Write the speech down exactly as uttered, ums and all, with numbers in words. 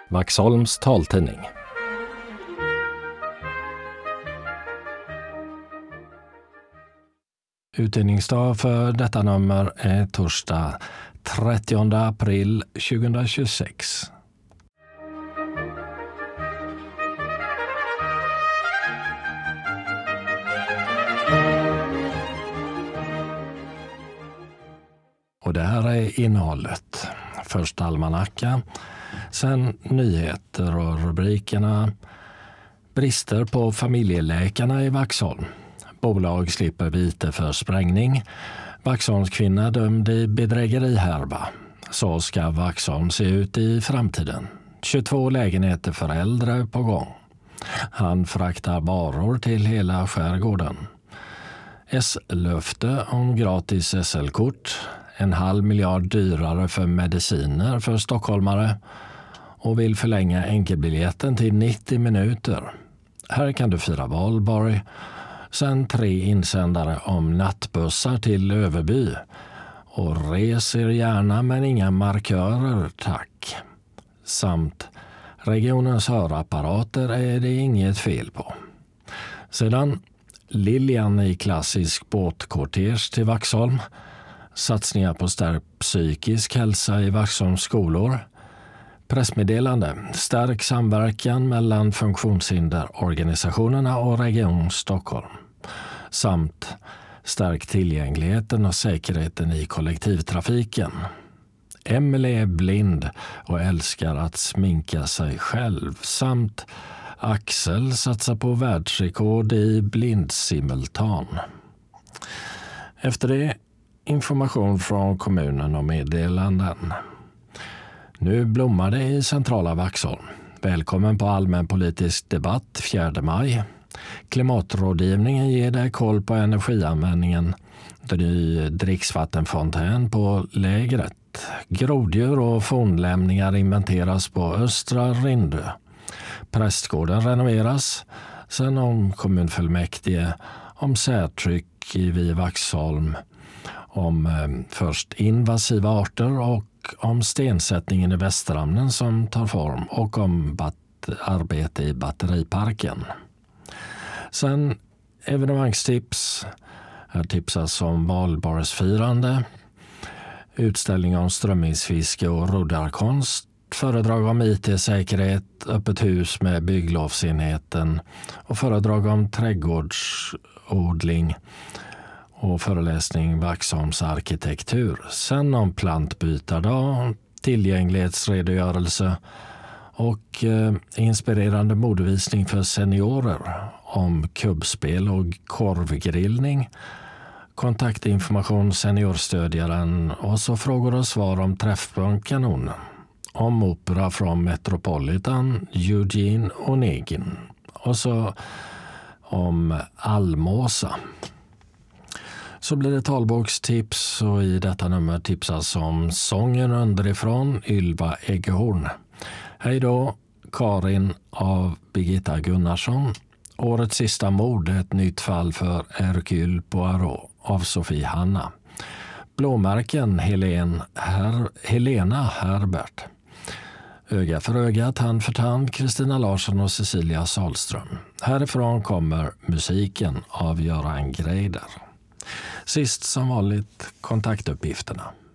Vaxholms taltidning. Utgivningsdag för detta nummer är torsdag trettionde april tjugohundratjugosex. Och det här är innehållet. Först almanacka, sen nyheter och rubrikerna. Brister på familjeläkarna i Vaxholm. Bolag slipper vite för sprängning. Vaxholms kvinna dömd i bedrägerihärva. Så ska Vaxholm se ut i framtiden. tjugotvå lägenheter för äldre på gång. Han fraktar varor till hela skärgården. S-löfte om gratis S L-kort. En halv miljard dyrare för mediciner för stockholmare. Och vill förlänga enkelbiljetten till nittio minuter. Här kan du fira valborg. Sen tre insändare om nattbussar till Överby. Och reser gärna men inga markörer, tack. Samt regionens hörapparater är det inget fel på. Sedan Lilian i klassisk båtkortege till Vaxholm. Satsningar på stärkt psykisk hälsa i Vaxholms skolor. Pressmeddelande. Stärk samverkan mellan funktionshinderorganisationerna och Region Stockholm. Samt stärk tillgängligheten och säkerheten i kollektivtrafiken. Emily är blind och älskar att sminka sig själv. Samt Axel satsar på världsrekord i blindsimultan. Efter det information från kommunen och meddelanden. Nu blommar det i centrala Vaxholm. Välkommen på allmänpolitisk debatt fjärde maj. Klimatrådgivningen ger dig koll på energianvändningen. Ny dricksvattenfontän på lägret. Groddjur och fornlämningar inventeras på Östra Rindö. Prästgården renoveras. Sen om kommunfullmäktige, om särtryck i Vaxholm, om eh, först invasiva arter och om stensättningen i Västeramnen som tar form och om bat- arbete i batteriparken. Sen evenemangstips. Här tipsas om valborgsfirande, utställning om strömmingsfiske och roddarkonst, föredrag om I T-säkerhet, öppet hus med bygglovsenheten och föredrag om trädgårdsodling och föreläsning Vaxholms arkitektur. Sen om plantbytardag, tillgänglighetsredogörelse och eh, inspirerande modevisning för seniorer om kubbspel och korvgrillning. Kontaktinformation seniorstödjaren och så frågor och svar om Träffpunkt-kanonen. Om opera från Metropolitan, Eugene Onegin. Och så om Almåsa. Så blir det talbokstips och i detta nummer tipsas om sången underifrån Ylva Eggehorn. Hej då, Karin av Birgitta Gunnarsson. Årets sista mord är ett nytt fall för Hercule Poirot av Sofie Hanna. Blåmärken Helen Her- Helena Herbert. Öga för öga, tand för tand, Kristina Larsson och Cecilia Salström. Härifrån kommer musiken av Göran Greider. Sist som vanligt kontaktuppgifterna.